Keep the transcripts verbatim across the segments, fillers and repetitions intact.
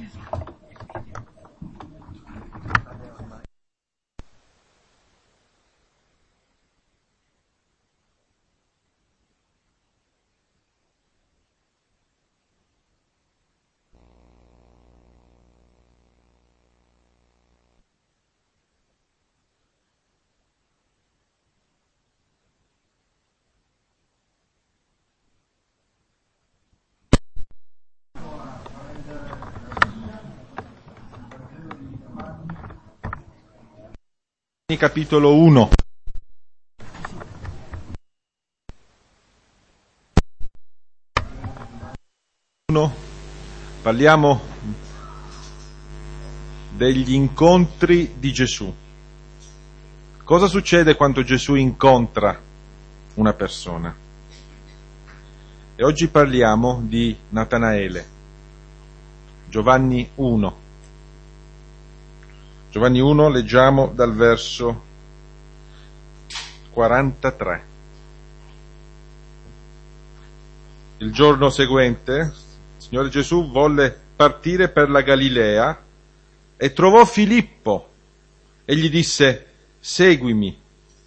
Capitolo uno. Parliamo degli incontri di Gesù. Cosa succede quando Gesù incontra una persona? E oggi parliamo di Natanaele. Giovanni uno. Giovanni uno, leggiamo dal verso quarantatré. Il giorno seguente, il Signore Gesù volle partire per la Galilea e trovò Filippo e gli disse: seguimi.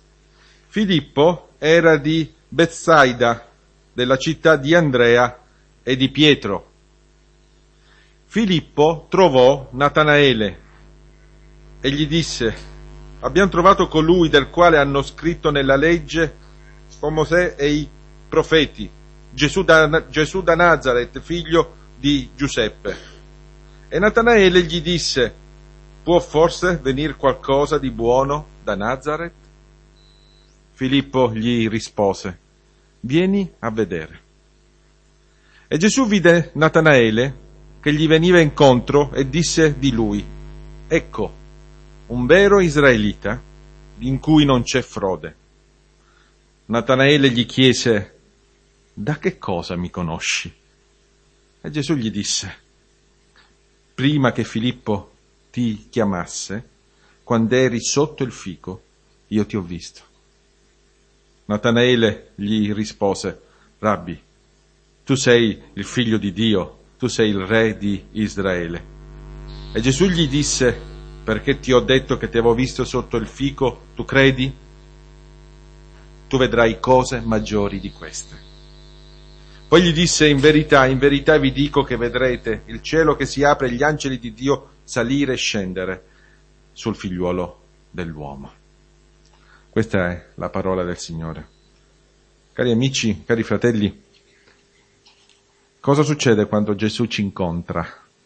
Filippo era di Betsaida, della città di Andrea e di Pietro. Filippo trovò Natanaele e gli disse: abbiamo trovato colui del quale hanno scritto nella legge con Mosè e i profeti, Gesù da, Gesù da Nazaret, figlio di Giuseppe. E Natanaele gli disse: può forse venire qualcosa di buono da Nazaret? Filippo gli rispose: vieni a vedere. E Gesù vide Natanaele che gli veniva incontro e disse di lui: ecco, un vero israelita in cui non c'è frode. Natanaele gli chiese: da che cosa mi conosci? E Gesù gli disse: prima che Filippo ti chiamasse, quando eri sotto il fico, io ti ho visto. Natanaele gli rispose: Rabbi, tu sei il figlio di Dio, tu sei il re di Israele. E Gesù gli disse: perché ti ho detto che ti avevo visto sotto il fico, tu credi? Tu vedrai cose maggiori di queste. Poi gli disse: in verità, in verità vi dico che vedrete il cielo che si apre e gli angeli di Dio salire e scendere sul figliuolo dell'uomo. Questa è la parola del Signore. Cari amici, cari fratelli, cosa succede quando Gesù ci incontra?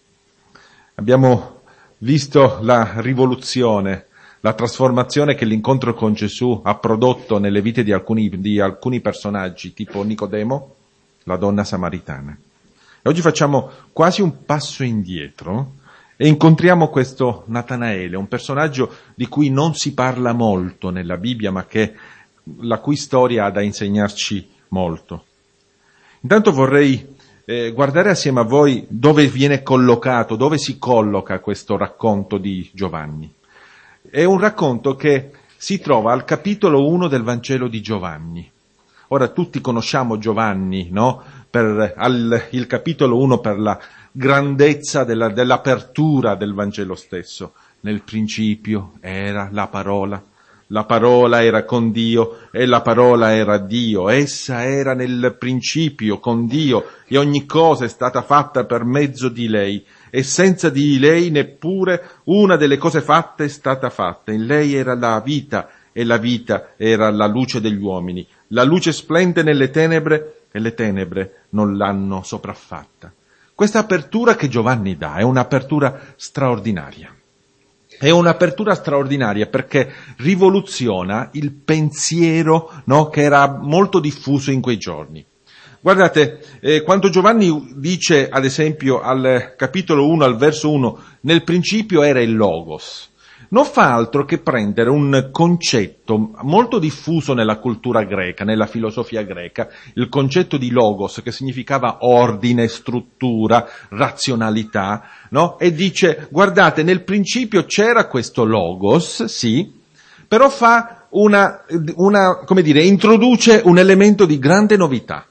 Abbiamo visto la rivoluzione, la trasformazione che l'incontro con Gesù ha prodotto nelle vite di alcuni, di alcuni personaggi, tipo Nicodemo, la donna samaritana. E oggi facciamo quasi un passo indietro e incontriamo questo Natanaele, un personaggio di cui non si parla molto nella Bibbia, ma che, la cui storia ha da insegnarci molto. Intanto vorrei Eh, guardare assieme a voi dove viene collocato, dove si colloca questo racconto di Giovanni. È un racconto che si trova al capitolo uno del Vangelo di Giovanni. Ora tutti conosciamo Giovanni, no? Per al, il capitolo uno per la grandezza della, dell'apertura del Vangelo stesso. Nel principio era la parola. La parola era con Dio e la parola era Dio. Essa era nel principio con Dio e ogni cosa è stata fatta per mezzo di lei. E senza di lei neppure una delle cose fatte è stata fatta. In lei era la vita e la vita era la luce degli uomini. La luce splende nelle tenebre e le tenebre non l'hanno sopraffatta. Questa apertura che Giovanni dà è un'apertura straordinaria. È un'apertura straordinaria perché rivoluziona il pensiero, no, che era molto diffuso in quei giorni. Guardate, eh, quando Giovanni dice, ad esempio, al capitolo uno, al verso uno, nel principio era il Logos, non fa altro che prendere un concetto molto diffuso nella cultura greca, nella filosofia greca, il concetto di Logos, che significava ordine, struttura, razionalità, no? E dice, guardate, nel principio c'era questo Logos, sì, però fa una, una, come dire, introduce un elemento di grande novità.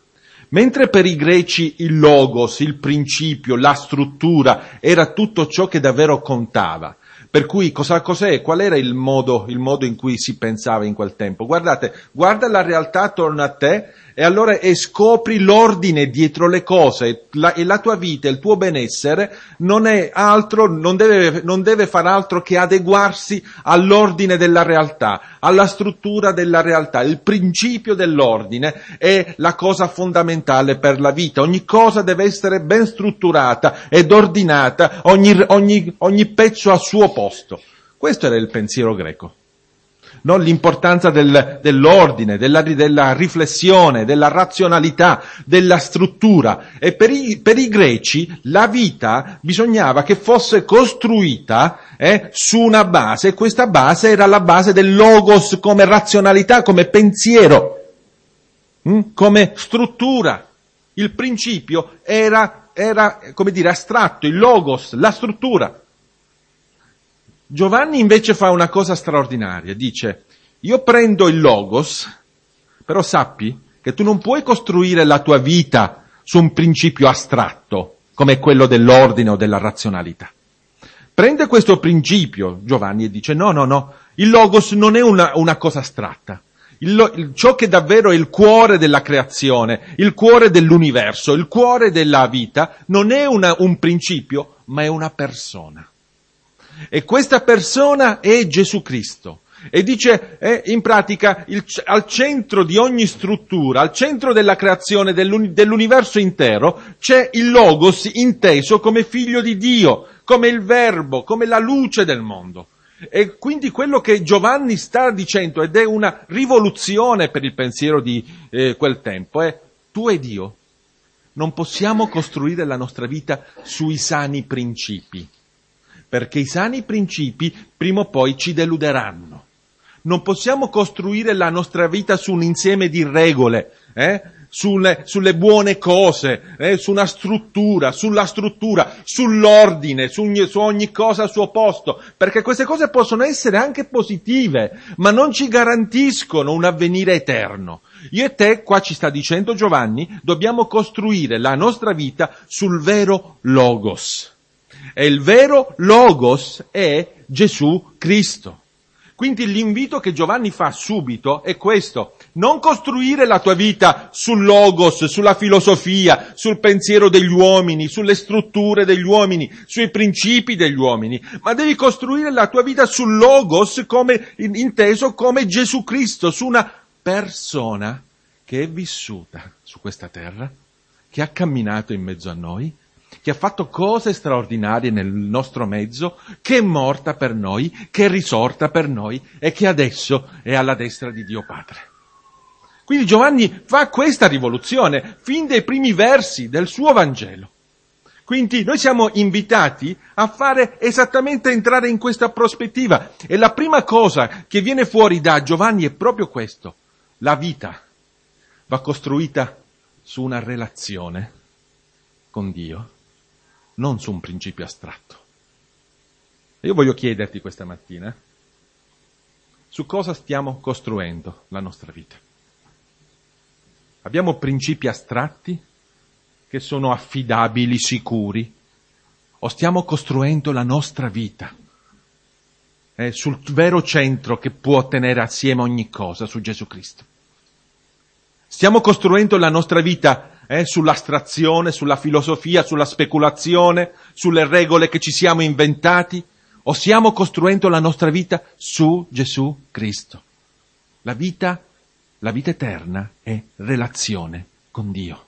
Mentre per i greci il logos, il principio, la struttura era tutto ciò che davvero contava. Per cui cosa, cos'è? Qual era il modo, il modo in cui si pensava in quel tempo? Guardate, guarda la realtà attorno a te e allora e scopri l'ordine dietro le cose. La, e la tua vita, il tuo benessere non è altro, non deve, non deve far altro che adeguarsi all'ordine della realtà, alla struttura della realtà. Il principio dell'ordine è la cosa fondamentale per la vita. Ogni cosa deve essere ben strutturata ed ordinata, ogni, ogni, ogni pezzo a suo posto. Questo era il pensiero greco. Non l'importanza del, dell'ordine, della, della riflessione, della razionalità, della struttura. E per i, per i greci la vita bisognava che fosse costruita eh, su una base, e questa base era la base del logos come razionalità, come pensiero, hm? come struttura. Il principio era, era, come dire, astratto, il logos, la struttura. Giovanni invece fa una cosa straordinaria, dice, io prendo il logos, però sappi che tu non puoi costruire la tua vita su un principio astratto, come quello dell'ordine o della razionalità. Prende questo principio, Giovanni, e dice, no, no, no, il logos non è una, una cosa astratta. Il, il, ciò che davvero è il cuore della creazione, il cuore dell'universo, il cuore della vita, non è una, un principio, ma è una persona. E questa persona è Gesù Cristo. E dice, eh, in pratica, il, al centro di ogni struttura, al centro della creazione dell'uni, dell'universo intero, c'è il Logos inteso come figlio di Dio, come il Verbo, come la luce del mondo. E quindi quello che Giovanni sta dicendo, ed è una rivoluzione per il pensiero di eh, quel tempo, è tu e Dio non possiamo costruire la nostra vita sui sani principi. Perché i sani principi prima o poi ci deluderanno. Non possiamo costruire la nostra vita su un insieme di regole, eh? sulle, sulle buone cose, eh? su una struttura, sulla struttura, sull'ordine, su ogni, su ogni cosa al suo posto, perché queste cose possono essere anche positive, ma non ci garantiscono un avvenire eterno. Io e te, qua ci sta dicendo Giovanni, dobbiamo costruire la nostra vita sul vero Logos. E il vero Logos è Gesù Cristo. Quindi l'invito che Giovanni fa subito è questo: non costruire la tua vita sul Logos, sulla filosofia, sul pensiero degli uomini, sulle strutture degli uomini, sui principi degli uomini, ma devi costruire la tua vita sul Logos come, inteso come Gesù Cristo, su una persona che è vissuta su questa terra, che ha camminato in mezzo a noi, che ha fatto cose straordinarie nel nostro mezzo, che è morta per noi, che è risorta per noi e che adesso è alla destra di Dio Padre. Quindi Giovanni fa questa rivoluzione fin dai primi versi del suo Vangelo. Quindi noi siamo invitati a fare esattamente entrare in questa prospettiva. E la prima cosa che viene fuori da Giovanni è proprio questo: la vita va costruita su una relazione con Dio, non su un principio astratto. E io voglio chiederti questa mattina, su cosa stiamo costruendo la nostra vita? Abbiamo principi astratti che sono affidabili, sicuri, o stiamo costruendo la nostra vita eh, sul vero centro che può tenere assieme ogni cosa, su Gesù Cristo? Stiamo costruendo la nostra vita Eh, sull'astrazione, sulla filosofia, sulla speculazione, sulle regole che ci siamo inventati, o stiamo costruendo la nostra vita su Gesù Cristo? La vita, la vita eterna è relazione con Dio.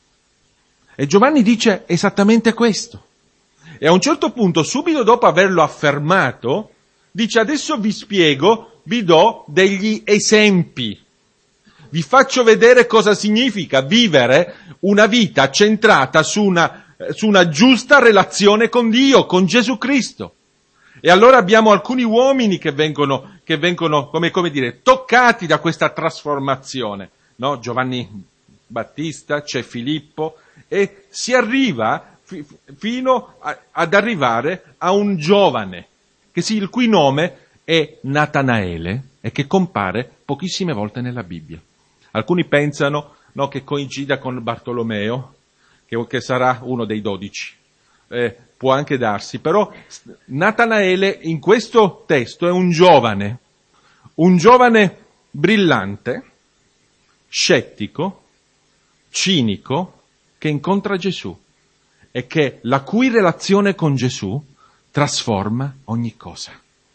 E Giovanni dice esattamente questo. E a un certo punto, subito dopo averlo affermato, dice: adesso vi spiego, vi do degli esempi. Vi faccio vedere cosa significa vivere una vita centrata su una, su una giusta relazione con Dio, con Gesù Cristo. E allora abbiamo alcuni uomini che vengono, che vengono come, come dire, toccati da questa trasformazione, no? Giovanni Battista, c'è Filippo, e si arriva fi, fino a, ad arrivare a un giovane, che sì, il cui nome è Natanaele e che compare pochissime volte nella Bibbia. Alcuni pensano no, che coincida con Bartolomeo, che, che sarà uno dei dodici. Eh, può anche darsi, però Natanaele in questo testo è un giovane, un giovane brillante, scettico, cinico, che incontra Gesù e che la cui relazione con Gesù trasforma ogni cosa.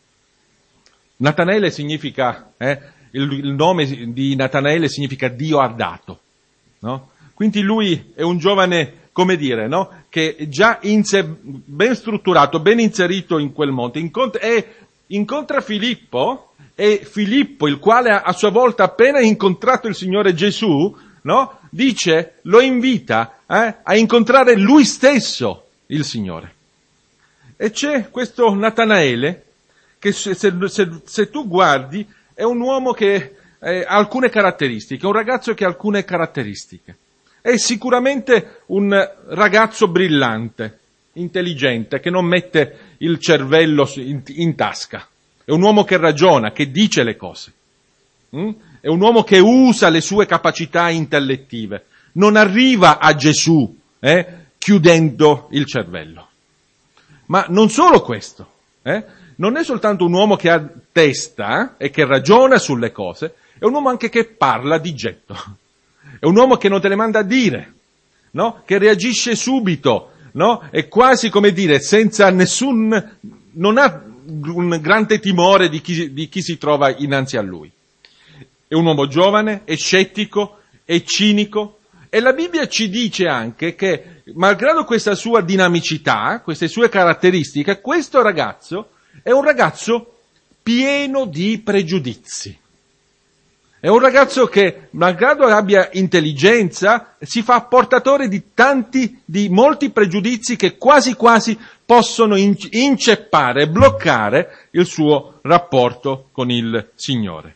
Natanaele significa, eh, il, il nome di Natanaele significa Dio ha dato, no? Quindi lui è un giovane, come dire, no? Che già in sé, ben strutturato, ben inserito in quel mondo, incontra, e incontra Filippo, e Filippo, il quale a sua volta appena incontrato il Signore Gesù, no? Dice, lo invita eh, a incontrare lui stesso il Signore. E c'è questo Natanaele, che se, se, se, se tu guardi, è un uomo che eh, ha alcune caratteristiche, un ragazzo che ha alcune caratteristiche. È sicuramente un ragazzo brillante, intelligente, che non mette il cervello in, in tasca. È un uomo che ragiona, che dice le cose. Mm? È un uomo che usa le sue capacità intellettive. Non arriva a Gesù eh, chiudendo il cervello. Ma non solo questo. Eh? Non è soltanto un uomo che ha testa eh, e che ragiona sulle cose, è un uomo anche che parla di getto. È un uomo che non te le manda a dire, no? Che reagisce subito, no? È quasi, come dire, senza nessun, non ha un grande timore di chi, di chi si trova innanzi a lui. È un uomo giovane, è scettico, è cinico, e la Bibbia ci dice anche che, malgrado questa sua dinamicità, queste sue caratteristiche, questo ragazzo è un ragazzo pieno di pregiudizi. È un ragazzo che, malgrado abbia intelligenza, si fa portatore di tanti, di molti pregiudizi che quasi quasi possono inceppare, bloccare il suo rapporto con il Signore.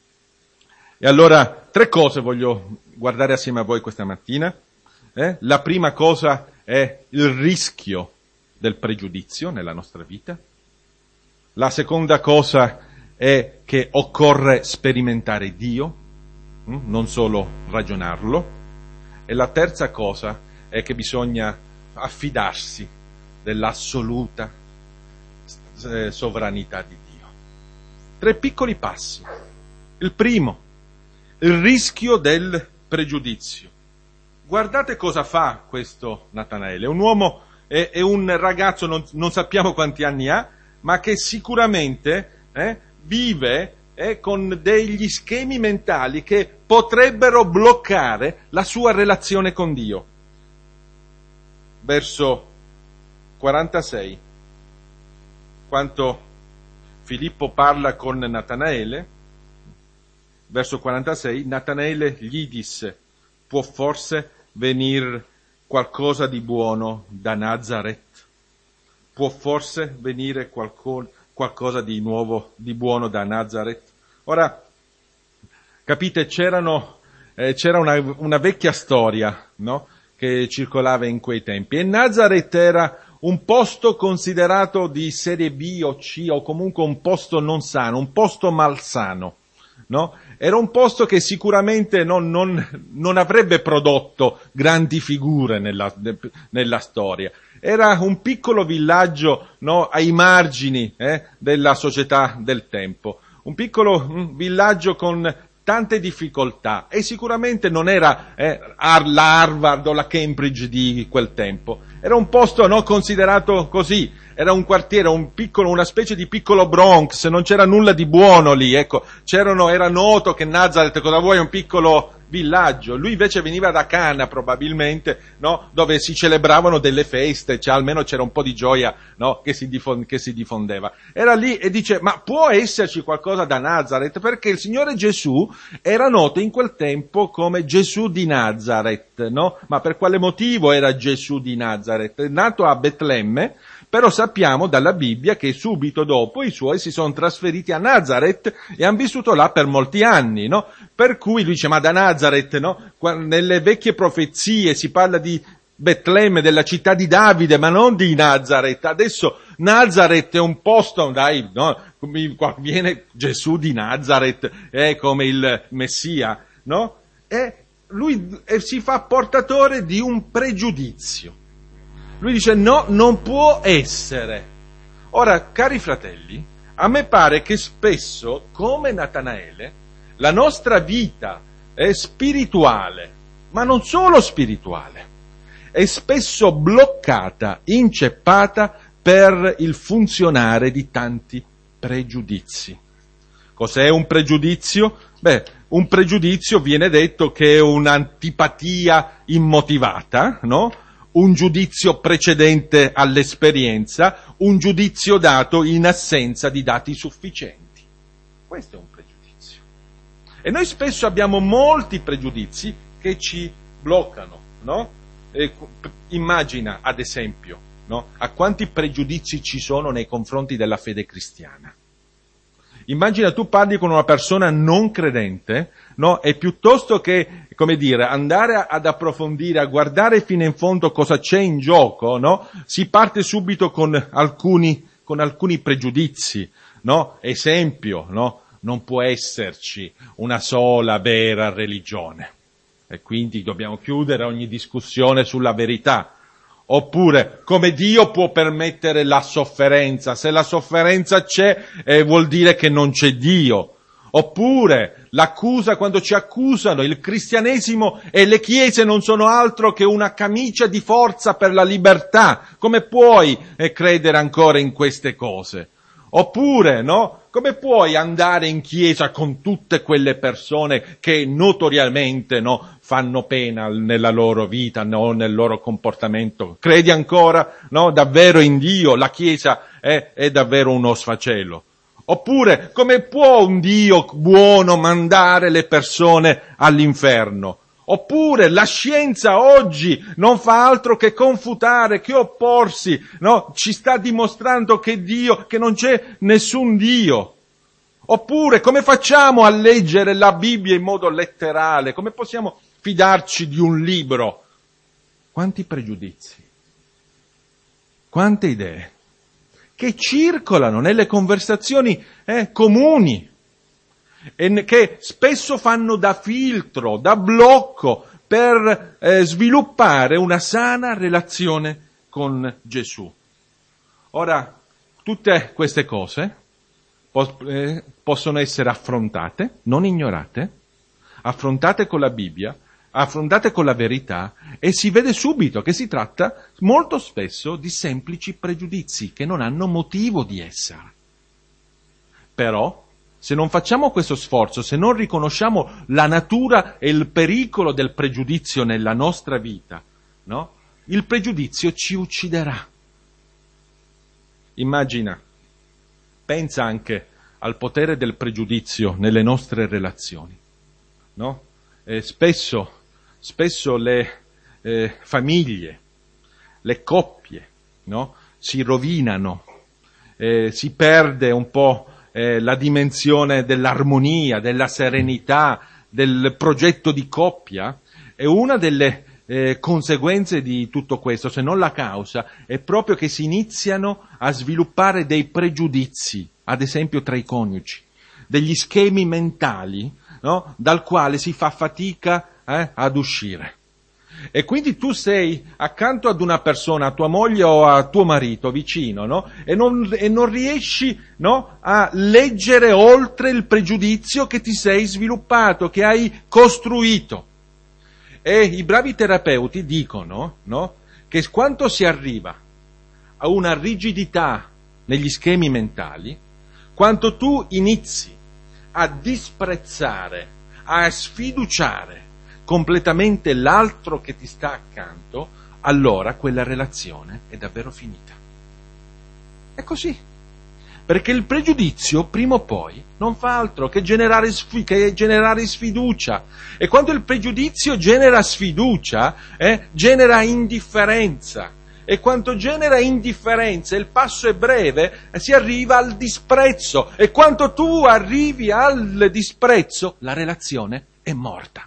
E allora, tre cose voglio guardare assieme a voi questa mattina. Eh? La prima cosa è il rischio del pregiudizio nella nostra vita. La seconda cosa è che occorre sperimentare Dio, non solo ragionarlo. E la terza cosa è che bisogna affidarsi dell'assoluta sovranità di Dio. Tre piccoli passi. Il primo, il rischio del pregiudizio. Guardate cosa fa questo Natanaele. È un uomo, è, è un ragazzo, non, non sappiamo quanti anni ha, ma che sicuramente eh, vive eh, con degli schemi mentali che potrebbero bloccare la sua relazione con Dio. Verso quarantasei, quando Filippo parla con Natanaele, verso quarantasei, Natanaele gli disse, può forse venire qualcosa di buono da Nazaret? Può forse venire qualco, qualcosa di nuovo, di buono da Nazaret? Ora, capite, c'erano, eh, c'era una, una vecchia storia, no? Che circolava in quei tempi, e Nazaret era un posto considerato di serie B o C, o comunque un posto non sano, un posto malsano, no? Era un posto che sicuramente non, non, non avrebbe prodotto grandi figure nella, nella storia. Era un piccolo villaggio, no, ai margini eh, della società del tempo. Un piccolo mm, villaggio con tante difficoltà, e sicuramente non era eh, la Harvard o la Cambridge di quel tempo. Era un posto no, considerato così, era un quartiere, un piccolo, una specie di piccolo Bronx, non c'era nulla di buono lì, ecco, c'erano, era noto che Nazareth, cosa vuoi, è un piccolo villaggio. Lui invece veniva da Cana probabilmente, no, dove si celebravano delle feste, cioè almeno c'era un po' di gioia, no, che si, diffon- che si diffondeva. Era lì e dice, ma può esserci qualcosa da Nazareth? Perché il Signore Gesù era noto in quel tempo come Gesù di Nazareth, no? Ma per quale motivo era Gesù di Nazareth? È nato a Betlemme, però sappiamo dalla Bibbia che subito dopo i suoi si sono trasferiti a Nazareth e hanno vissuto là per molti anni, no? Per cui lui dice, ma da Nazareth, no? Nelle vecchie profezie si parla di Betlemme, della città di Davide, ma non di Nazareth. Adesso Nazareth è un posto, dai, no? Viene Gesù di Nazareth, è come il Messia, no? E lui si fa portatore di un pregiudizio. Lui dice no, non può essere. Ora, cari fratelli, a me pare che spesso, come Natanaele, la nostra vita è spirituale, ma non solo spirituale, è spesso bloccata, inceppata per il funzionare di tanti pregiudizi. Cos'è un pregiudizio? Beh, un pregiudizio viene detto che è un'antipatia immotivata, no? Un giudizio precedente all'esperienza, un giudizio dato in assenza di dati sufficienti. Questo è un pregiudizio. E noi spesso abbiamo molti pregiudizi che ci bloccano, no? E, immagina, ad esempio, no? A quanti pregiudizi ci sono nei confronti della fede cristiana. Immagina tu parli con una persona non credente, no? E piuttosto che, come dire, andare ad approfondire, a guardare fino in fondo cosa c'è in gioco, no? Si parte subito con alcuni, con alcuni pregiudizi, no? Esempio, no? Non può esserci una sola vera religione. E quindi dobbiamo chiudere ogni discussione sulla verità. Oppure, come Dio può permettere la sofferenza? Se la sofferenza c'è, eh, vuol dire che non c'è Dio. Oppure, l'accusa, quando ci accusano, il cristianesimo e le chiese non sono altro che una camicia di forza per la libertà. Come puoi eh, credere ancora in queste cose? Oppure, no? Come puoi andare in chiesa con tutte quelle persone che notoriamente, no, fanno pena nella loro vita, no, nel loro comportamento? Credi ancora, no, davvero in Dio? La chiesa è, è davvero uno sfacelo. Oppure, come può un Dio buono mandare le persone all'inferno? Oppure la scienza oggi non fa altro che confutare, che opporsi, no? Ci sta dimostrando che Dio, che non c'è nessun Dio. Oppure come facciamo a leggere la Bibbia in modo letterale? Come possiamo fidarci di un libro? Quanti pregiudizi, quante idee che circolano nelle conversazioni eh, comuni, e che spesso fanno da filtro, da blocco per eh, sviluppare una sana relazione con Gesù. Ora, tutte queste cose pos- eh, possono essere affrontate, non ignorate, affrontate con la Bibbia, affrontate con la verità, e si vede subito che si tratta molto spesso di semplici pregiudizi che non hanno motivo di essere. Però, se non facciamo questo sforzo, se non riconosciamo la natura e il pericolo del pregiudizio nella nostra vita, no? Il pregiudizio ci ucciderà. Immagina, pensa anche al potere del pregiudizio nelle nostre relazioni, no? Eh, spesso, spesso le eh, famiglie, le coppie, no? Si rovinano, eh, si perde un po' Eh, la dimensione dell'armonia, della serenità, del progetto di coppia. E una delle eh, conseguenze di tutto questo, se non la causa, è proprio che si iniziano a sviluppare dei pregiudizi, ad esempio tra i coniugi, degli schemi mentali, no? Dal quale si fa fatica eh, ad uscire. E quindi tu sei accanto ad una persona, a tua moglie o a tuo marito, vicino, no? E non, e non riesci, no, a leggere oltre il pregiudizio che ti sei sviluppato, che hai costruito. E i bravi terapeuti dicono, no, che quando si arriva a una rigidità negli schemi mentali, quando tu inizi a disprezzare, a sfiduciare completamente l'altro che ti sta accanto, allora quella relazione è davvero finita. È così. Perché il pregiudizio, prima o poi, non fa altro che generare, sfi- che generare sfiducia. E quando il pregiudizio genera sfiducia, eh, genera indifferenza. E quando genera indifferenza, il passo è breve, eh, si arriva al disprezzo. E quando tu arrivi al disprezzo, la relazione è morta.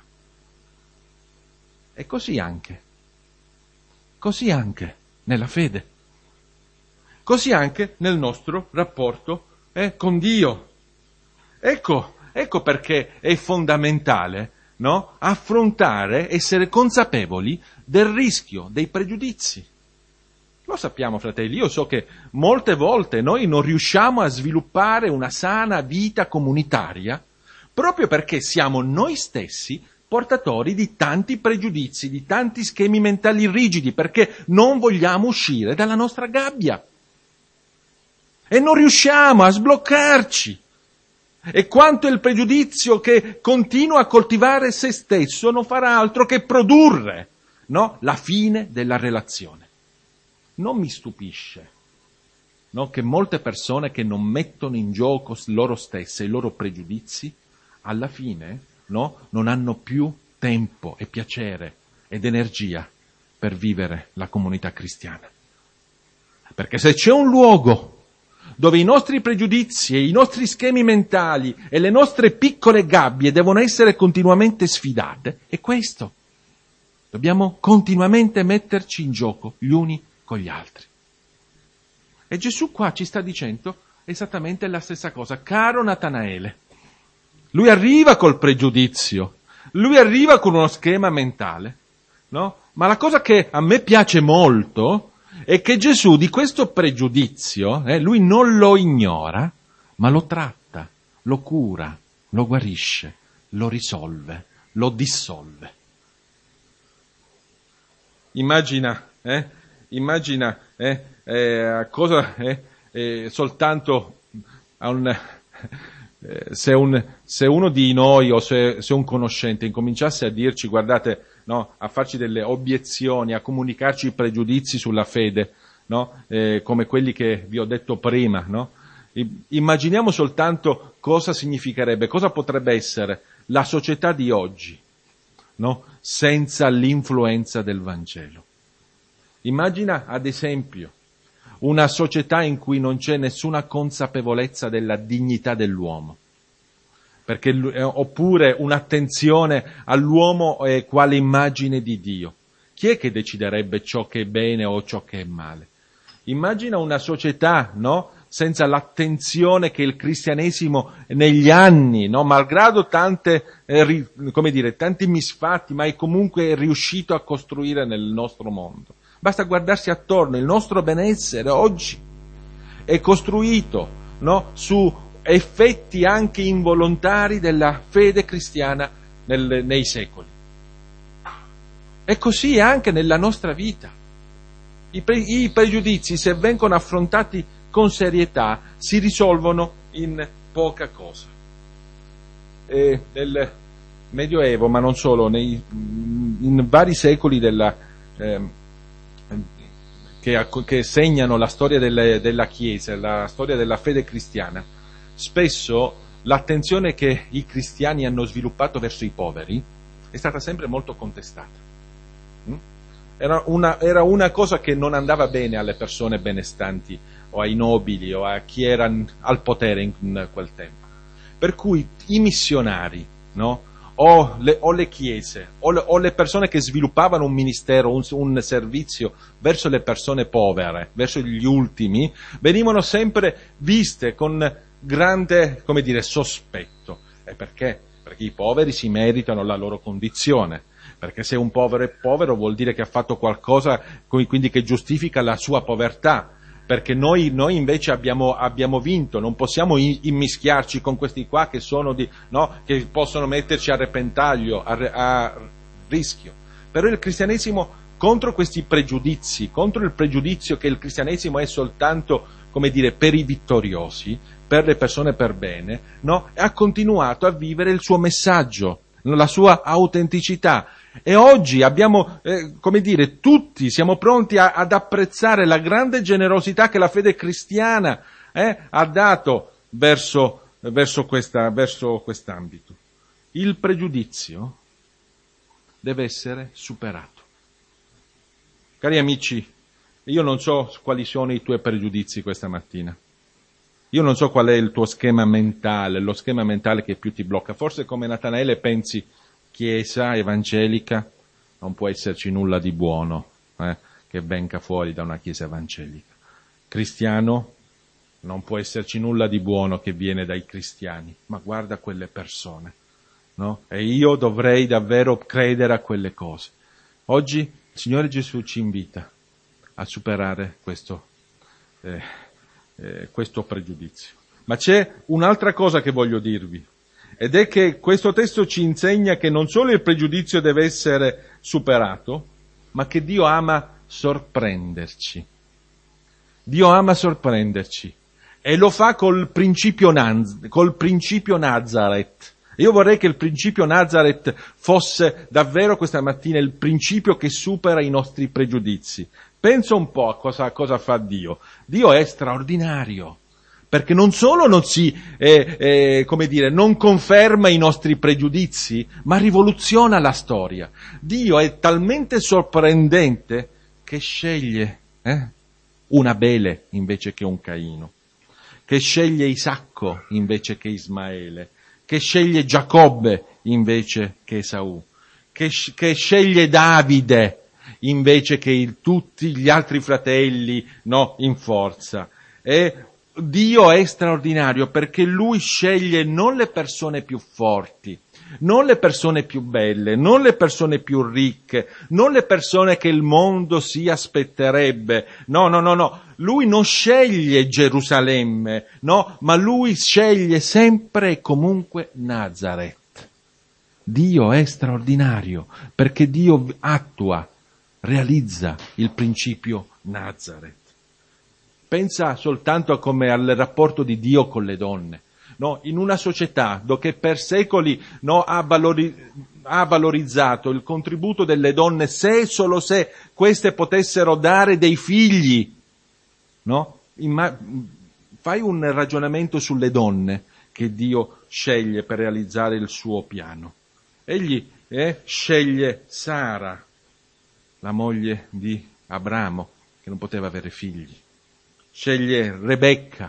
E così anche, così anche nella fede, così anche nel nostro rapporto eh, con Dio. Ecco, ecco perché è fondamentale no? Affrontare, essere consapevoli del rischio, dei pregiudizi. Lo sappiamo, fratelli, io so che molte volte noi non riusciamo a sviluppare una sana vita comunitaria proprio perché siamo noi stessi portatori di tanti pregiudizi, di tanti schemi mentali rigidi, perché non vogliamo uscire dalla nostra gabbia. E non riusciamo a sbloccarci. E quanto il pregiudizio che continua a coltivare se stesso non farà altro che produrre, no? La fine della relazione. Non mi stupisce, no? Che molte persone che non mettono in gioco loro stesse, i loro pregiudizi, alla fine, no? Non hanno più tempo e piacere ed energia per vivere la comunità cristiana. Perché se c'è un luogo dove i nostri pregiudizi e i nostri schemi mentali e le nostre piccole gabbie devono essere continuamente sfidate, è questo. Dobbiamo continuamente metterci in gioco gli uni con gli altri. E Gesù qua ci sta dicendo esattamente la stessa cosa. Caro Natanaele, lui arriva col pregiudizio, lui arriva con uno schema mentale, no? Ma la cosa che a me piace molto è che Gesù di questo pregiudizio, eh, lui non lo ignora, ma lo tratta, lo cura, lo guarisce, lo risolve, lo dissolve. Immagina, eh, immagina eh, eh, cosa eh, eh, soltanto a un, eh, se, un, se uno di noi o se, se un conoscente incominciasse a dirci, guardate, no, a farci delle obiezioni, a comunicarci i pregiudizi sulla fede, no, eh, come quelli che vi ho detto prima, no? Immaginiamo soltanto cosa significherebbe, cosa potrebbe essere la società di oggi, no? Senza l'influenza del Vangelo. Immagina, ad esempio, una società in cui non c'è nessuna consapevolezza della dignità dell'uomo, perché, oppure un'attenzione all'uomo eh, quale immagine di Dio. Chi è che deciderebbe ciò che è bene o ciò che è male? Immagina una società, no? Senza l'attenzione che il cristianesimo negli anni, no? Malgrado tante, eh, come dire, tanti misfatti, ma è comunque riuscito a costruire nel nostro mondo. Basta guardarsi attorno, il nostro benessere oggi è costruito, no? Su effetti anche involontari della fede cristiana nel, nei secoli. E così anche nella nostra vita. I, pre, I pregiudizi, se vengono affrontati con serietà, si risolvono in poca cosa. E nel Medioevo, ma non solo, nei, in vari secoli della, eh, che, che segnano la storia delle, della Chiesa, la storia della fede cristiana, spesso l'attenzione che i cristiani hanno sviluppato verso i poveri è stata sempre molto contestata. Era una, era una cosa che non andava bene alle persone benestanti o ai nobili o a chi era al potere in quel tempo. Per cui i missionari, no? o, le, o le chiese o le, o le persone che sviluppavano un ministero, un, un servizio verso le persone povere, verso gli ultimi, venivano sempre viste con grande, come dire, sospetto. E perché? Perché i poveri si meritano la loro condizione. Perché se un povero è povero vuol dire che ha fatto qualcosa, quindi che giustifica la sua povertà. Perché noi, noi invece abbiamo, abbiamo vinto, non possiamo immischiarci con questi qua che sono di, no, che possono metterci a repentaglio, a, a rischio. Però il cristianesimo, contro questi pregiudizi, contro il pregiudizio che il cristianesimo è soltanto, come dire, per i vittoriosi, per le persone per bene, no, ha continuato a vivere il suo messaggio, la sua autenticità. E oggi abbiamo, eh, come dire, tutti siamo pronti a, ad apprezzare la grande generosità che la fede cristiana eh, ha dato verso, verso, questa, verso quest'ambito. Il pregiudizio deve essere superato. Cari amici, io non so quali sono i tuoi pregiudizi questa mattina. Io non so qual è il tuo schema mentale, lo schema mentale che più ti blocca. Forse come Natanaele pensi, Chiesa evangelica, non può esserci nulla di buono eh, che venga fuori da una Chiesa evangelica. Cristiano, non può esserci nulla di buono che viene dai cristiani, ma guarda quelle persone no? E io dovrei davvero credere a quelle cose. Oggi il Signore Gesù ci invita a superare questo, eh, eh, questo pregiudizio. Ma c'è un'altra cosa che voglio dirvi, ed è che questo testo ci insegna che non solo il pregiudizio deve essere superato, ma che Dio ama sorprenderci. Dio ama sorprenderci e lo fa col principio, Naz- col principio Nazareth. Io vorrei che il principio Nazareth fosse davvero questa mattina il principio che supera i nostri pregiudizi. Pensa un po' a cosa, a cosa fa Dio. Dio è straordinario, perché non solo non si, eh, eh, come dire, non conferma i nostri pregiudizi, ma rivoluziona la storia. Dio è talmente sorprendente che sceglie eh, un Abele invece che un Caino, che sceglie Isacco invece che Ismaele, che sceglie Giacobbe invece che Esaù, che, che sceglie Davide invece che il, tutti gli altri fratelli, no, in forza. E Dio è straordinario perché Lui sceglie non le persone più forti, non le persone più belle, non le persone più ricche, non le persone che il mondo si aspetterebbe. No, no, no, no. Lui non sceglie Gerusalemme, no, ma Lui sceglie sempre e comunque Nazareth. Dio è straordinario perché Dio attua, realizza il principio Nazareth. Pensa soltanto a come al rapporto di Dio con le donne. No, in una società dove per secoli no, ha, valori, ha valorizzato il contributo delle donne se e solo se queste potessero dare dei figli, no? Imma- fai un ragionamento sulle donne che Dio sceglie per realizzare il suo piano. Egli eh, sceglie Sara, la moglie di Abramo, che non poteva avere figli. Sceglie Rebecca,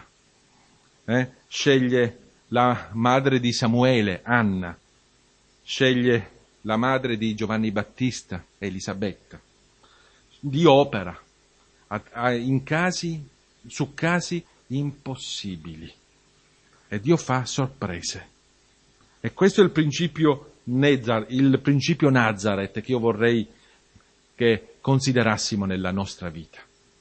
eh? Sceglie la madre di Samuele, Anna, sceglie la madre di Giovanni Battista, Elisabetta. Dio opera a, a, in casi, su casi impossibili e Dio fa sorprese. E questo è il principio, Nezar, il principio Nazareth che io vorrei che considerassimo nella nostra vita.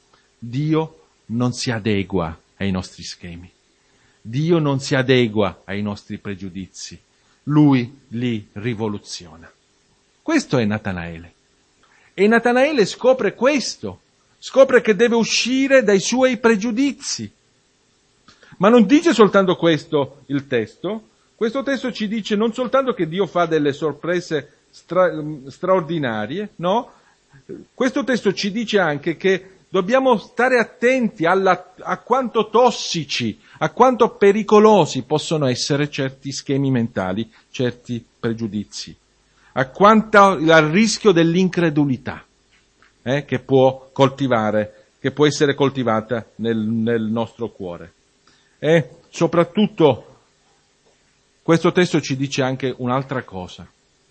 Dio non si adegua ai nostri schemi. Dio non si adegua ai nostri pregiudizi. Lui li rivoluziona. Questo è Natanaele. E Natanaele scopre questo. Scopre che deve uscire dai suoi pregiudizi. Ma non dice soltanto questo il testo. Questo testo ci dice non soltanto che Dio fa delle sorprese stra- straordinarie, no? Questo testo ci dice anche che dobbiamo stare attenti alla, a quanto tossici, a quanto pericolosi possono essere certi schemi mentali, certi pregiudizi, a quanto al rischio dell'incredulità eh, che può coltivare, che può essere coltivata nel, nel nostro cuore. E soprattutto questo testo ci dice anche un'altra cosa,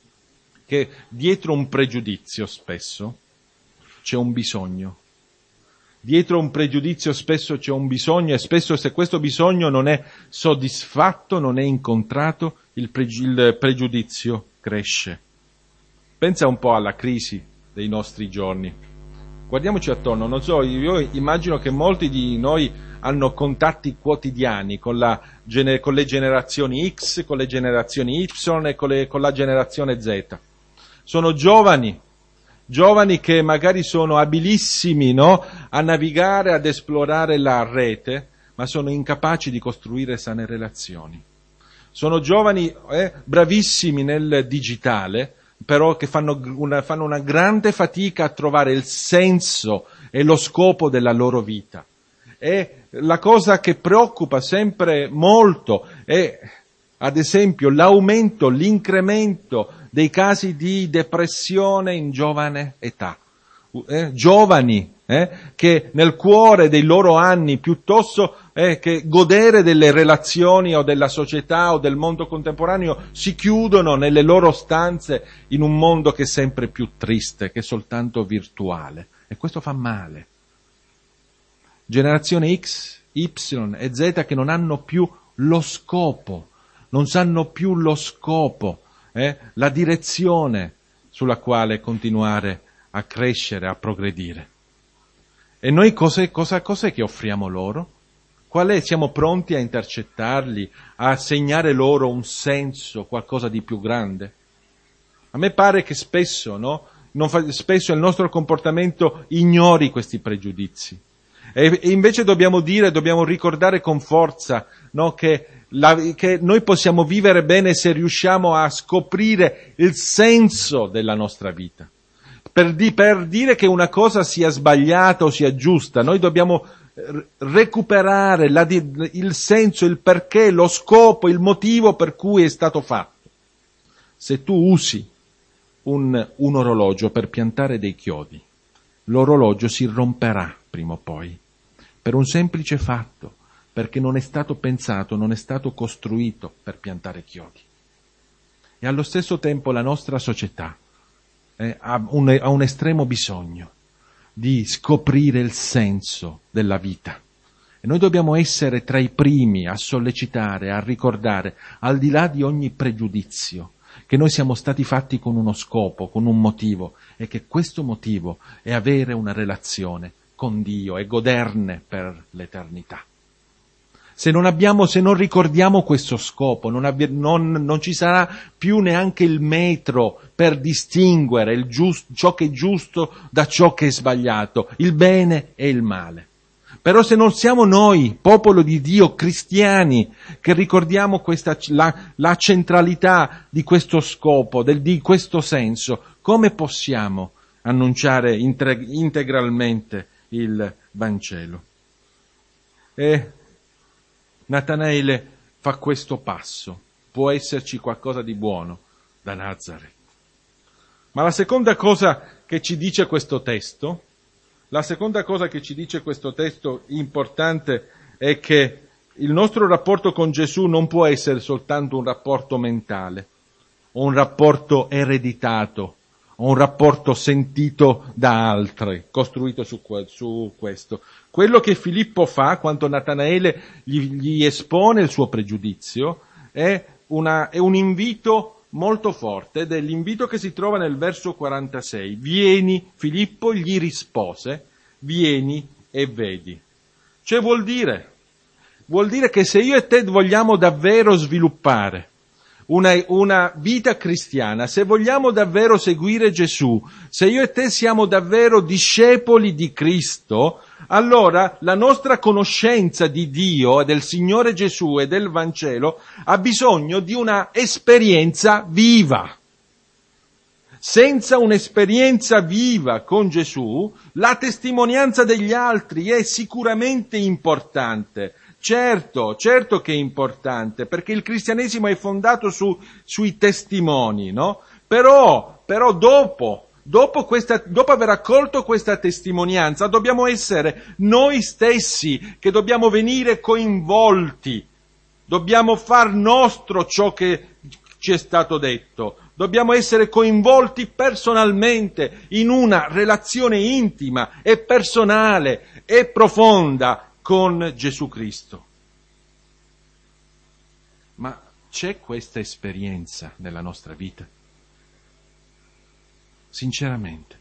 che dietro un pregiudizio spesso c'è un bisogno. Dietro un pregiudizio spesso c'è un bisogno e spesso se questo bisogno non è soddisfatto, non è incontrato, il, pregi- il pregiudizio cresce. Pensa un po' alla crisi dei nostri giorni. Guardiamoci attorno, non so, io immagino che molti di noi hanno contatti quotidiani con, la, con le generazioni X, con le generazioni Y e con, le, con la generazione Z. Sono giovani, giovani che magari sono abilissimi, no? A navigare, ad esplorare la rete, ma sono incapaci di costruire sane relazioni. Sono giovani eh, bravissimi nel digitale, però che fanno una, fanno una grande fatica a trovare il senso e lo scopo della loro vita. E la cosa che preoccupa sempre molto è, ad esempio, l'aumento, l'incremento dei casi di depressione in giovane età. Eh, giovani eh, che nel cuore dei loro anni, piuttosto eh, che godere delle relazioni o della società o del mondo contemporaneo, si chiudono nelle loro stanze in un mondo che è sempre più triste, che è soltanto virtuale. E questo fa male. Generazione X, Y e Z che non hanno più lo scopo, non sanno più lo scopo eh, la direzione sulla quale continuare a crescere, a progredire. E noi cos'è, cosa, cos'è che offriamo loro? Qual è? Siamo pronti a intercettarli, a segnare loro un senso, qualcosa di più grande? A me pare che spesso, no? Non fa, spesso il nostro comportamento ignori questi pregiudizi. E, e invece dobbiamo dire, dobbiamo ricordare con forza, no? Che, la, che noi possiamo vivere bene se riusciamo a scoprire il senso della nostra vita. Per, di, per dire che una cosa sia sbagliata o sia giusta, noi dobbiamo recuperare la, il senso, il perché, lo scopo, il motivo per cui è stato fatto. Se tu usi un, un orologio per piantare dei chiodi, l'orologio si romperà prima o poi, per un semplice fatto, perché non è stato pensato, non è stato costruito per piantare chiodi. E allo stesso tempo la nostra società eh, ha, un, ha un estremo bisogno di scoprire il senso della vita. E noi dobbiamo essere tra i primi a sollecitare, a ricordare, al di là di ogni pregiudizio, che noi siamo stati fatti con uno scopo, con un motivo, e che questo motivo è avere una relazione con Dio e goderne per l'eternità. Se non abbiamo, se non ricordiamo questo scopo, non, abbia, non, non ci sarà più neanche il metro per distinguere il giusto, ciò che è giusto da ciò che è sbagliato, il bene e il male. Però se non siamo noi, popolo di Dio, cristiani, che ricordiamo questa, la, la centralità di questo scopo, del, di questo senso, come possiamo annunciare integralmente il Vangelo? E Natanaele fa questo passo. Può esserci qualcosa di buono da Nazareth. Ma la seconda cosa che ci dice questo testo, la seconda cosa che ci dice questo testo importante è che il nostro rapporto con Gesù non può essere soltanto un rapporto mentale, o un rapporto ereditato, o un rapporto sentito da altri, costruito su, su questo. Quello che Filippo fa, quando Natanaele gli, gli espone il suo pregiudizio, è, una, è un invito molto forte, ed è l'invito che si trova nel verso quarantasei. Vieni, Filippo gli rispose, vieni e vedi. Cioè vuol dire, vuol dire che se io e te vogliamo davvero sviluppare Una, una vita cristiana, se vogliamo davvero seguire Gesù, se io e te siamo davvero discepoli di Cristo, allora la nostra conoscenza di Dio, del Signore Gesù e del Vangelo ha bisogno di una esperienza viva. Senza un'esperienza viva con Gesù, la testimonianza degli altri è sicuramente importante. Certo, certo che è importante, perché il cristianesimo è fondato su, sui testimoni, no? Però, però dopo, dopo questa, dopo aver accolto questa testimonianza, dobbiamo essere noi stessi che dobbiamo venire coinvolti, dobbiamo far nostro ciò che ci è stato detto, dobbiamo essere coinvolti personalmente in una relazione intima e personale e profonda con Gesù Cristo. Ma c'è questa esperienza nella nostra vita? Sinceramente.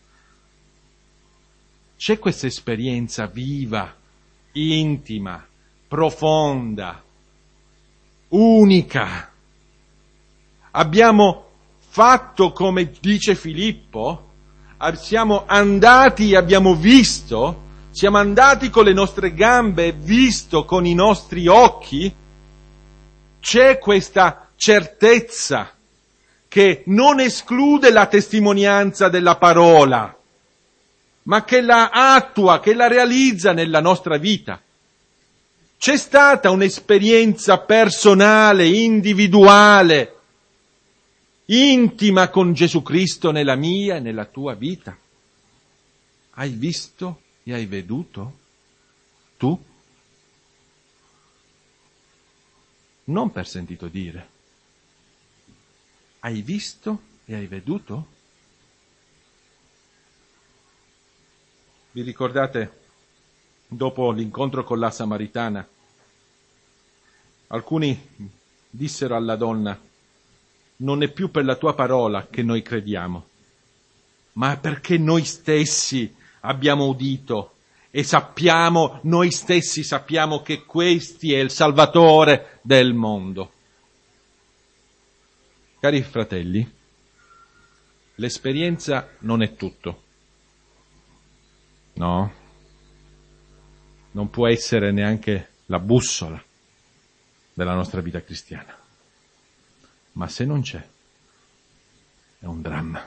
C'è questa esperienza viva, intima, profonda, unica? Abbiamo fatto come dice Filippo? Siamo andati e abbiamo visto? Siamo andati con le nostre gambe e visto con i nostri occhi? C'è questa certezza che non esclude la testimonianza della parola, ma che la attua, che la realizza nella nostra vita. C'è stata un'esperienza personale, individuale, intima con Gesù Cristo nella mia e nella tua vita? Hai visto e hai veduto? Tu? Non per sentito dire. Hai visto e hai veduto? Vi ricordate, dopo l'incontro con la Samaritana, alcuni dissero alla donna: non è più per la tua parola che noi crediamo, ma perché noi stessi abbiamo udito e sappiamo, noi stessi sappiamo che questi è il Salvatore del mondo. Cari fratelli, l'esperienza non è tutto. No, non può essere neanche la bussola della nostra vita cristiana. Ma se non c'è, è un dramma.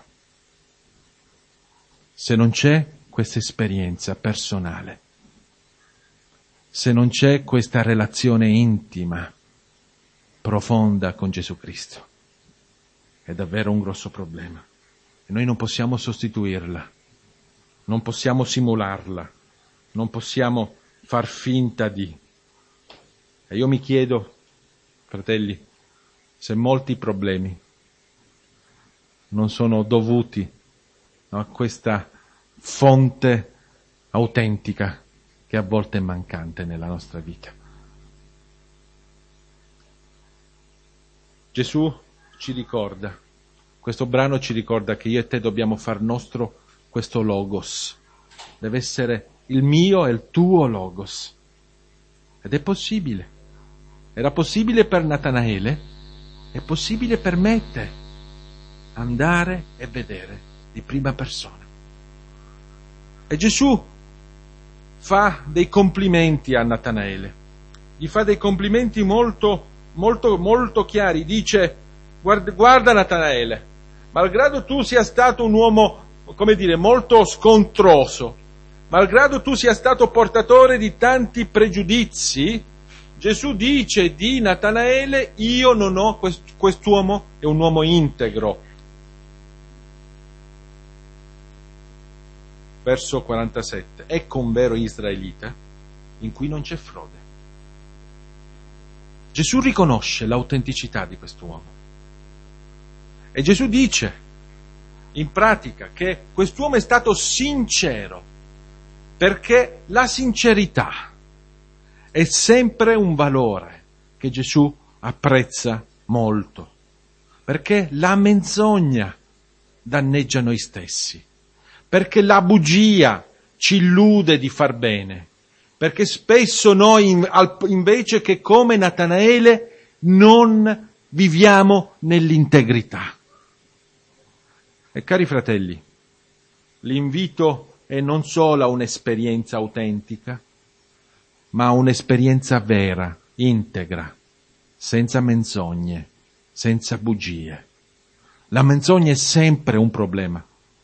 Se non c'è questa esperienza personale, se non c'è questa relazione intima, profonda con Gesù Cristo, è davvero un grosso problema. E noi non possiamo sostituirla, non possiamo simularla, non possiamo far finta di. E io mi chiedo, fratelli, se molti problemi non sono dovuti a questa fonte autentica che a volte è mancante nella nostra vita. Gesù ci ricorda, questo brano ci ricorda che io e te dobbiamo far nostro questo logos. Deve essere il mio e il tuo logos. Ed è possibile. Era possibile per Natanaele, è possibile per me e te andare e vedere di prima persona. E Gesù fa dei complimenti a Natanaele, gli fa dei complimenti molto, molto, molto chiari. Dice: guarda, guarda Natanaele, malgrado tu sia stato un uomo, come dire, molto scontroso, malgrado tu sia stato portatore di tanti pregiudizi, Gesù dice di Natanaele: io non ho, quest, quest'uomo è un uomo integro. Verso quarantasette. Ecco un vero israelita in cui non c'è frode. Gesù riconosce l'autenticità di quest'uomo. E Gesù dice, in pratica, che quest'uomo è stato sincero, perché la sincerità è sempre un valore che Gesù apprezza molto, perché la menzogna danneggia noi stessi, perché la bugia ci illude di far bene, perché spesso noi invece che come Natanaele non viviamo nell'integrità. E cari fratelli, l'invito è non solo a un'esperienza autentica, ma a un'esperienza vera, integra, senza menzogne, senza bugie. La menzogna è sempre un problema,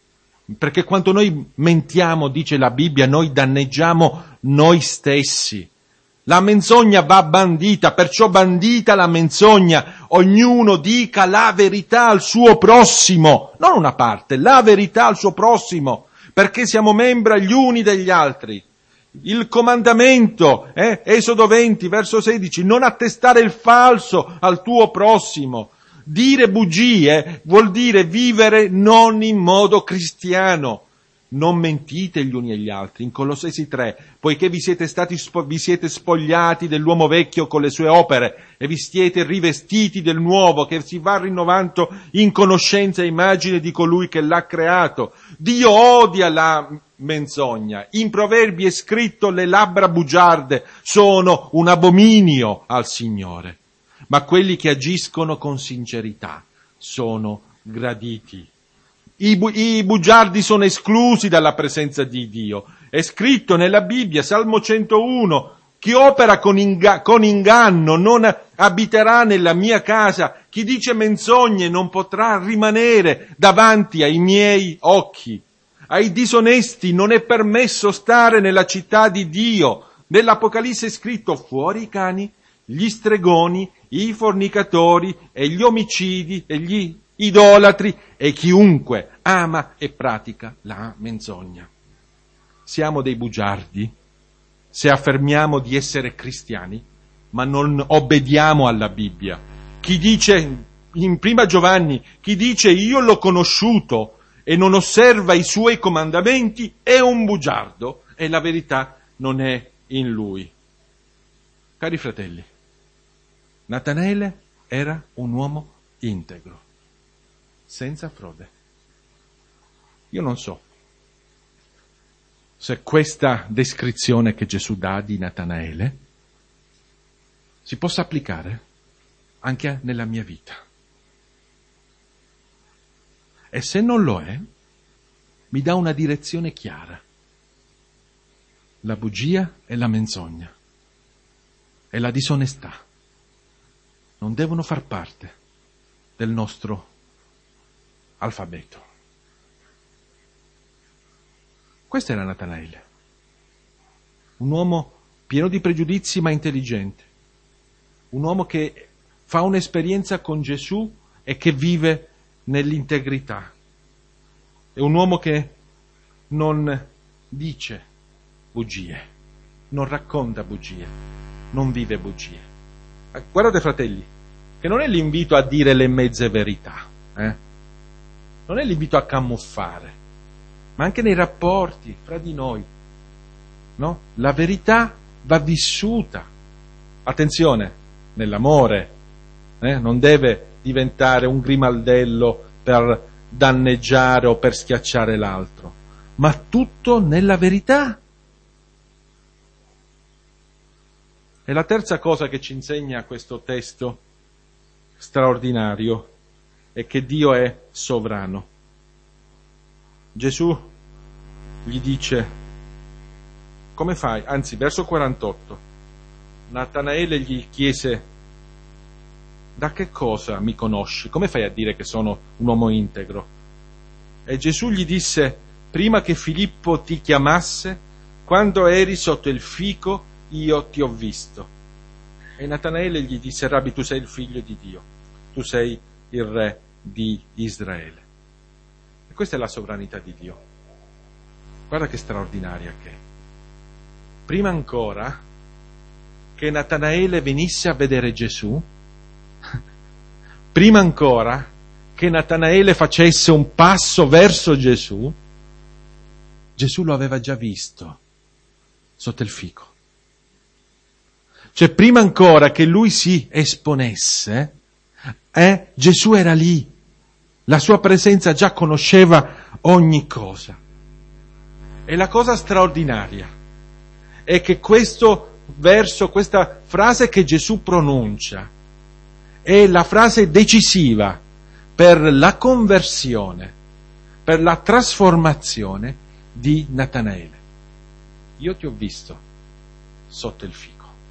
perché quando noi mentiamo, dice la Bibbia, noi danneggiamo noi stessi. La menzogna va bandita, perciò bandita la menzogna. Ognuno dica la verità al suo prossimo, non una parte, la verità al suo prossimo, perché siamo membra gli uni degli altri. Il comandamento, eh, Esodo venti, verso sedici, non attestare il falso al tuo prossimo. Dire bugie vuol dire vivere non in modo cristiano. Non mentite gli uni agli altri. In Colossesi tre, poiché vi siete stati vi siete spogliati dell'uomo vecchio con le sue opere e vi siete rivestiti del nuovo che si va rinnovando in conoscenza e immagine di colui che l'ha creato. Dio odia la menzogna. In Proverbi è scritto: le labbra bugiarde sono un abominio al Signore, ma quelli che agiscono con sincerità sono graditi. I, bu- I bugiardi sono esclusi dalla presenza di Dio. È scritto nella Bibbia, Salmo centouno, chi opera con, inga- con inganno non abiterà nella mia casa, chi dice menzogne non potrà rimanere davanti ai miei occhi. Ai disonesti non è permesso stare nella città di Dio. Nell'Apocalisse è scritto: fuori i cani, gli stregoni, i fornicatori e gli omicidi e gli idolatri e chiunque ama e pratica la menzogna. Siamo dei bugiardi se affermiamo di essere cristiani, ma non obbediamo alla Bibbia. Chi dice, in prima Giovanni, chi dice io l'ho conosciuto e non osserva i suoi comandamenti è un bugiardo e la verità non è in lui. Cari fratelli, Natanaele era un uomo integro. senza frode. Io non so se questa descrizione che Gesù dà di Natanaele si possa applicare anche nella mia vita. E se non lo è, mi dà una direzione chiara. La bugia e la menzogna e la disonestà non devono far parte del nostro alfabeto. Questo era Natanaele, un uomo pieno di pregiudizi ma intelligente, un uomo che fa un'esperienza con Gesù e che vive nell'integrità, è un uomo che non dice bugie, non racconta bugie, non vive bugie. Guardate fratelli, che non è l'invito a dire le mezze verità, eh? Non è l'invito a camuffare, ma anche nei rapporti fra di noi, no? La verità va vissuta. Attenzione, nell'amore, eh? Non deve diventare un grimaldello per danneggiare o per schiacciare l'altro, ma tutto nella verità. E la terza cosa che ci insegna questo testo straordinario è che Dio è sovrano. Gesù gli dice, come fai? Anzi, verso quarantotto, Natanaele gli chiese, da che cosa mi conosci? Come fai a dire che sono un uomo integro? E Gesù gli disse, prima che Filippo ti chiamasse, quando eri sotto il fico, io ti ho visto. E Natanaele gli disse, Rabbi, tu sei il figlio di Dio, tu sei il re di Israele. E questa è la sovranità di Dio. Guarda che straordinaria che è. Prima ancora che Natanaele venisse a vedere Gesù, prima ancora che Natanaele facesse un passo verso Gesù, Gesù lo aveva già visto sotto il fico. Cioè, prima ancora che lui si esponesse, eh, Gesù era lì. La sua presenza già conosceva ogni cosa. E la cosa straordinaria è che questo verso, questa frase che Gesù pronuncia, è la frase decisiva per la conversione, per la trasformazione di Natanaele. Io ti ho visto sotto il fico.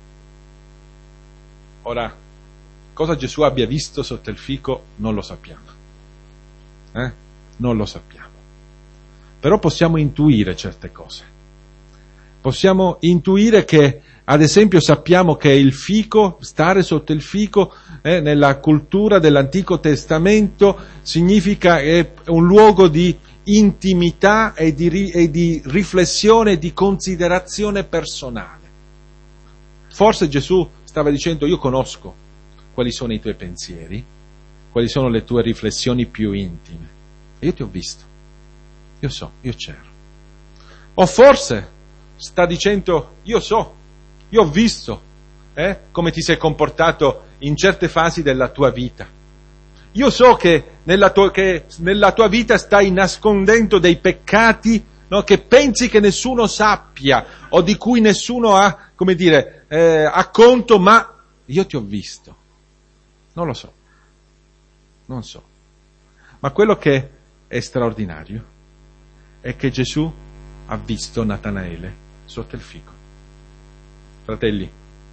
Ora, cosa Gesù abbia visto sotto il fico non lo sappiamo. Eh? Non lo sappiamo. Però possiamo intuire certe cose. Possiamo intuire che, ad esempio, sappiamo che il fico, stare sotto il fico, eh, nella cultura dell'Antico Testamento, significa è un luogo di intimità e di, e di riflessione e di considerazione personale. Forse Gesù stava dicendo, io conosco quali sono i tuoi pensieri, quali sono le tue riflessioni più intime. E io ti ho visto, io so, io c'ero. O forse sta dicendo, io so, io ho visto eh, come ti sei comportato in certe fasi della tua vita. Io so che nella tua, che nella tua vita stai nascondendo dei peccati, no, che pensi che nessuno sappia o di cui nessuno ha, come dire, eh, ha conto, ma io ti ho visto. Non lo so, non so. Ma quello che è straordinario è che Gesù ha visto Natanaele sotto il fico. Fratelli,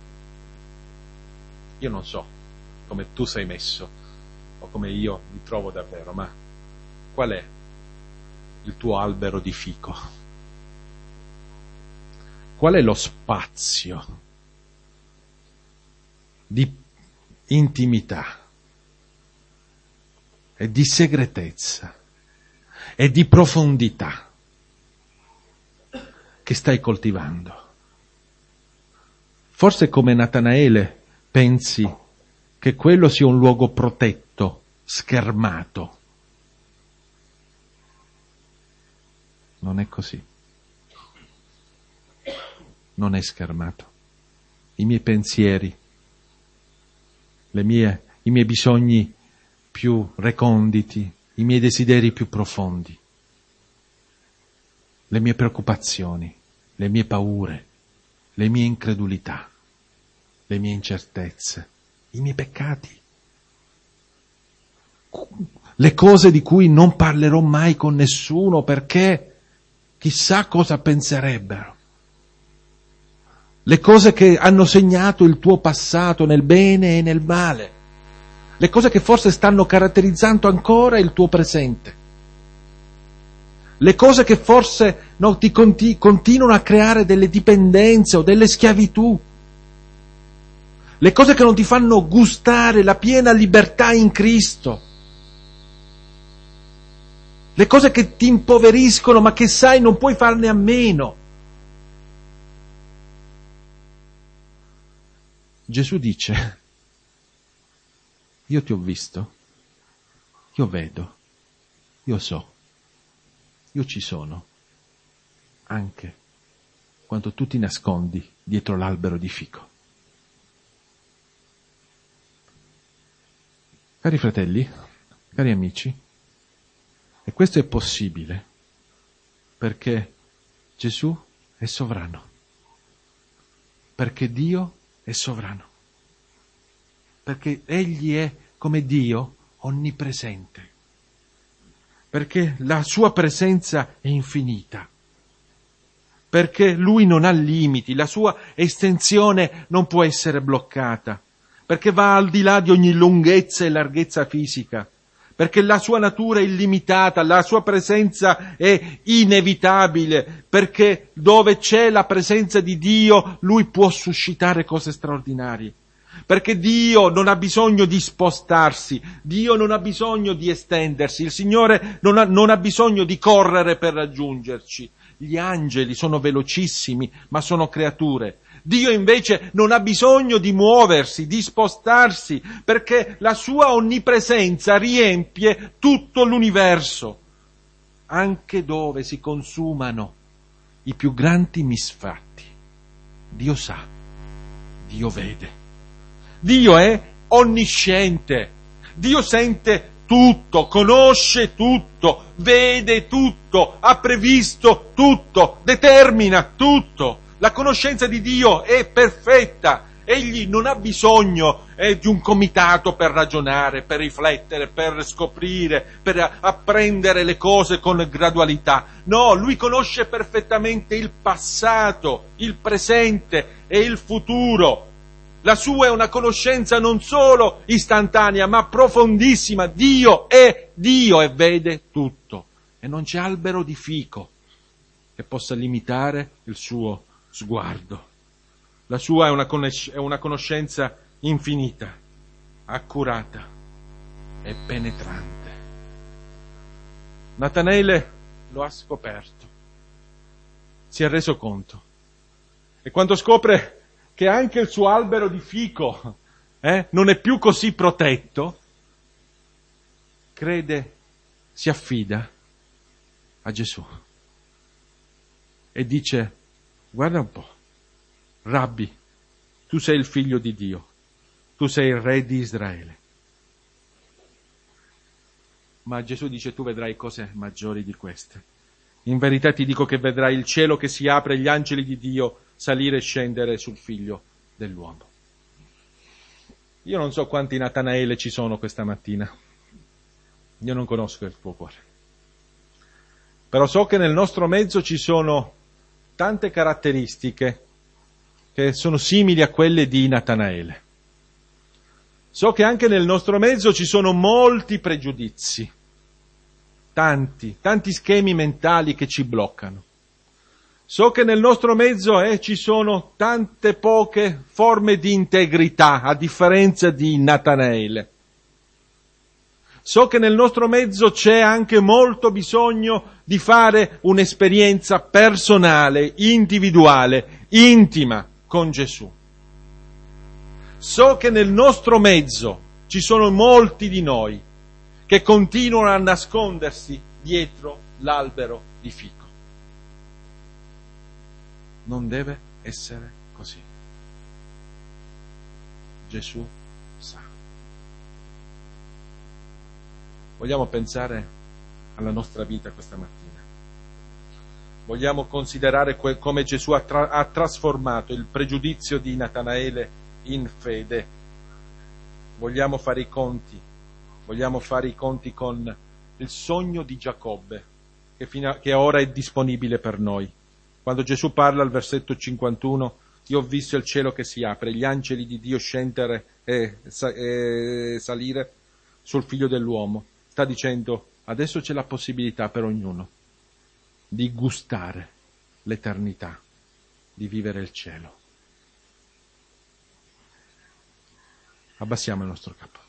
io non so come tu sei messo o come io mi trovo davvero, ma qual è il tuo albero di fico? Qual è lo spazio di intimità e di segretezza e di profondità che stai coltivando? Forse come Natanaele pensi che quello sia un luogo protetto, schermato. Non è così. Non è schermato. I miei pensieri, le mie, i miei bisogni più reconditi, i miei desideri più profondi, le mie preoccupazioni, le mie paure, le mie incredulità, le mie incertezze, i miei peccati, le cose di cui non parlerò mai con nessuno perché chissà cosa penserebbero, le cose che hanno segnato il tuo passato nel bene e nel male, le cose che forse stanno caratterizzando ancora il tuo presente, le cose che forse no, ti conti- continuano a creare delle dipendenze o delle schiavitù, le cose che non ti fanno gustare la piena libertà in Cristo, le cose che ti impoveriscono ma che sai non puoi farne a meno. Gesù dice: io ti ho visto, io vedo, io so, io ci sono, anche quando tu ti nascondi dietro l'albero di fico. Cari fratelli, cari amici, e questo è possibile perché Gesù è sovrano, perché Dio è sovrano, perché Egli è come Dio onnipresente, perché la sua presenza è infinita, perché Lui non ha limiti, la sua estensione non può essere bloccata, perché va al di là di ogni lunghezza e larghezza fisica, perché la sua natura è illimitata, la sua presenza è inevitabile, perché dove c'è la presenza di Dio, Lui può suscitare cose straordinarie. Perché Dio non ha bisogno di spostarsi, Dio non ha bisogno di estendersi, il Signore non ha, non ha bisogno di correre per raggiungerci. Gli angeli sono velocissimi, ma sono creature. Dio invece non ha bisogno di muoversi, di spostarsi, perché la sua onnipresenza riempie tutto l'universo, anche dove si consumano i più grandi misfatti. Dio sa, Dio vede. Dio è onnisciente, Dio sente tutto, conosce tutto, vede tutto, ha previsto tutto, determina tutto. La conoscenza di Dio è perfetta, Egli non ha bisogno eh, di un comitato per ragionare, per riflettere, per scoprire, per apprendere le cose con gradualità. No, Lui conosce perfettamente il passato, il presente e il futuro. La sua è una conoscenza non solo istantanea, ma profondissima. Dio è Dio e vede tutto. E non c'è albero di fico che possa limitare il suo sguardo. La sua è una, conos- è una conoscenza infinita, accurata e penetrante. Natanaele lo ha scoperto, si è reso conto. E quando scopre che anche il suo albero di fico eh, non è più così protetto, crede, si affida a Gesù e dice: guarda un po', Rabbi, tu sei il figlio di Dio, tu sei il re di Israele. Ma Gesù dice: tu vedrai cose maggiori di queste. In verità ti dico che vedrai il cielo che si apre e gli angeli di Dio salire e scendere sul figlio dell'uomo. Io non so quanti Natanaele ci sono questa mattina. Io non conosco il tuo cuore. Però so che nel nostro mezzo ci sono tante caratteristiche che sono simili a quelle di Natanaele. So che anche nel nostro mezzo ci sono molti pregiudizi, tanti, tanti schemi mentali che ci bloccano. So che nel nostro mezzo eh, ci sono tante poche forme di integrità, a differenza di Natanaele. So che nel nostro mezzo c'è anche molto bisogno di fare un'esperienza personale, individuale, intima con Gesù. So che nel nostro mezzo ci sono molti di noi che continuano a nascondersi dietro l'albero di fico. Non deve essere così. Gesù sa. Vogliamo pensare alla nostra vita questa mattina. Vogliamo considerare que- come Gesù ha, tra- ha trasformato il pregiudizio di Natanaele in fede. Vogliamo fare i conti. Vogliamo fare i conti con il sogno di Giacobbe, che, fino a- che ora è disponibile per noi. Quando Gesù parla al versetto cinquantuno, io ho visto il cielo che si apre, gli angeli di Dio scendere e, e salire sul figlio dell'uomo. Sta dicendo, adesso c'è la possibilità per ognuno di gustare l'eternità, di vivere il cielo. Abbassiamo il nostro capo.